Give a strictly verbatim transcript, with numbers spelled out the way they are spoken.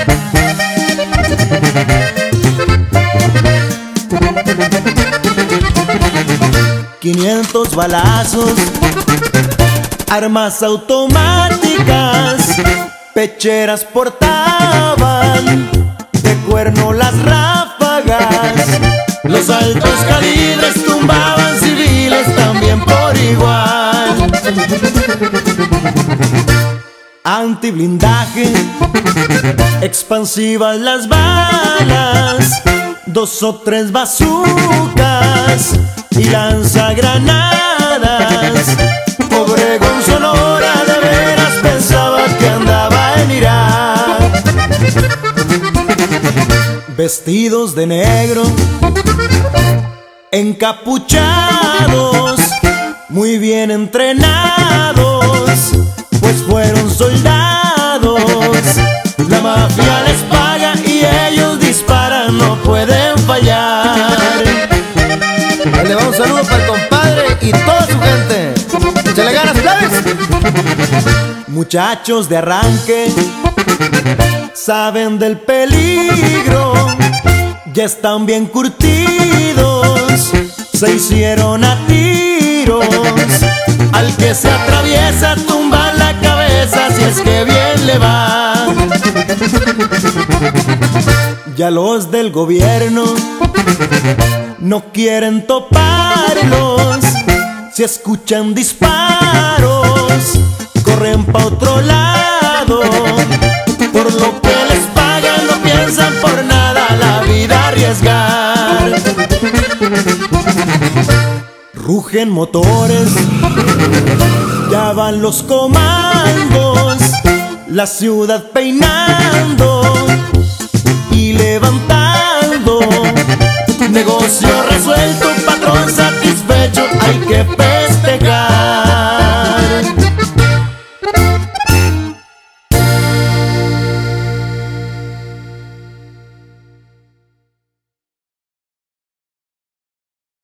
Quinientos balazos, armas automáticas, pecheras portaban, de cuerno las ráfagas. Los altos calibres tumbaban civiles también por igual. Antiblindaje, expansivas las balas, dos o tres bazucas y lanzagranadas. Obregón, Sonora, de veras pensaba que andaba en Irak. Vestidos de negro, encapuchados, muy bien entrenados, pues fueron soldados. La mafia les paga y ellos disparan, no pueden fallar. Le va un saludo para el compadre y toda su gente. ¡Échale ganas, plebes! Muchachos de arranque saben del peligro, ya están bien curtidos, se hicieron a tiros. Al que se atraviesa tumba la cabeza si es que bien le va. Ya los del gobierno no quieren toparlos, si escuchan disparos corren pa' otro lado. Por lo que les pagan no piensan por nada la vida arriesgar. Rugen motores, ya van los comandos, la ciudad peinando y levantando. Negocio resuelto, patrón satisfecho, hay que pesar.